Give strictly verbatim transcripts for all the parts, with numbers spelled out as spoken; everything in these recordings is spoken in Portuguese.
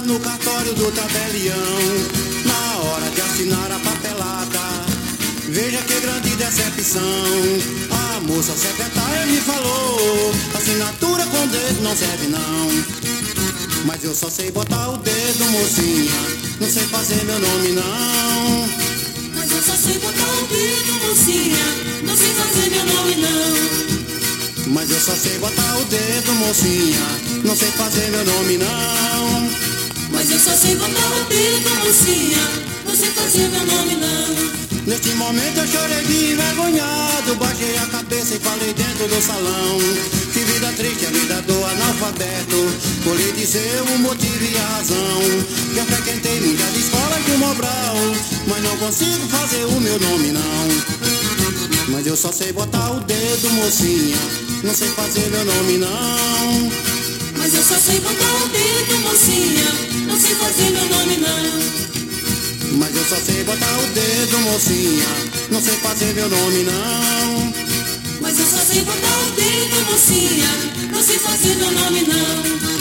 no cartório do tabelião, na hora de assinar a papelada, veja que grande decepção. A moça secretária me falou, assinatura com dedo não serve não. Mas eu só sei botar o dedo, mocinha, não sei fazer meu nome não. Mas eu só sei botar o dedo, mocinha, não sei fazer meu nome não. Mas eu só sei botar o dedo, mocinha, não sei fazer meu nome não. Mas eu só sei botar o dedo, mocinha, não sei fazer meu nome não. Neste momento eu chorei de envergonhado, baixei a cabeça e falei dentro do salão. Que vida triste a vida do analfabeto, vou lhe dizer o motivo e a razão. Já frequentei muitas escolas do Mobral, mas não consigo fazer o meu nome não. Mas eu só sei botar o dedo, mocinha, não sei fazer meu nome não. Mas eu só sei botar o dedo, mocinha, não sei fazer meu nome não. Mas eu só sei botar o dedo, mocinha, não sei fazer meu nome não. Mas eu só sei botar o dedo, mocinha, não sei fazer meu nome não.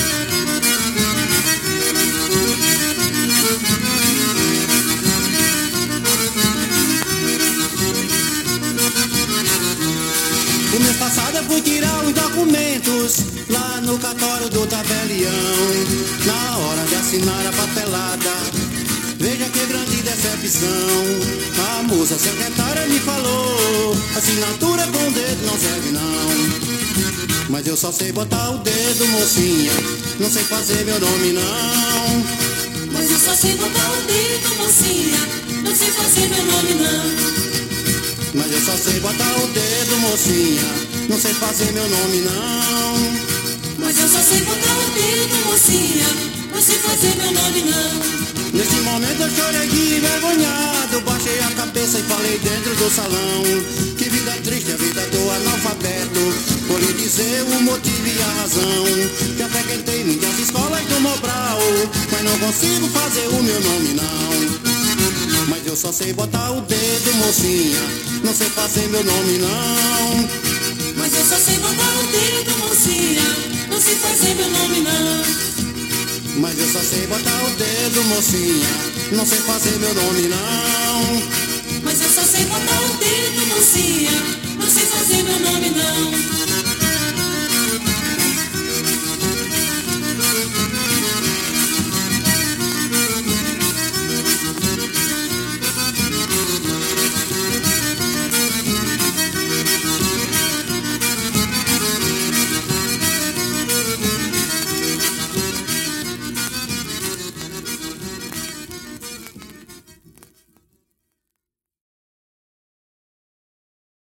O mês passado eu fui tirar os documentos lá no cartório do tabelião, na hora de assinar a papelada, veja que grande decepção. A moça secretária me falou, assinatura com dedo não serve não. Mas eu só sei botar o dedo, mocinha, não sei fazer meu nome não. Mas eu só sei botar o dedo, mocinha, não sei fazer meu nome não. Mas eu só sei botar o dedo, mocinha, não sei fazer meu nome não. Mas eu só sei botar o dedo, mocinha, não sei fazer meu nome não. Nesse momento eu chorei de envergonhado, baixei a cabeça e falei dentro do salão. Que vida triste a vida do analfabeto, vou lhe dizer o motivo e a razão. Já frequentei muitas escolas do Mobral, mas não consigo fazer o meu nome não. Mas eu só sei botar o dedo, mocinha, não sei fazer meu nome não. Mas eu só sei botar o dedo, mocinha, não sei fazer meu nome não. Mas eu só sei botar o dedo, mocinha, não sei fazer meu nome não. Mas eu só sei botar o dedo, mocinha, não sei fazer meu nome não.